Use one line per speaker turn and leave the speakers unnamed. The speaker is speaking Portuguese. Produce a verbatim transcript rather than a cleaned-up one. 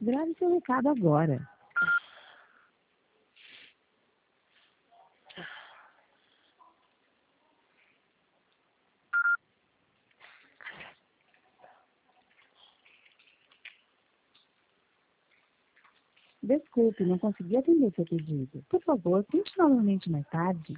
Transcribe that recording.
Grave seu recado agora. Desculpe, não consegui atender seu pedido. Por favor, tente novamente mais tarde.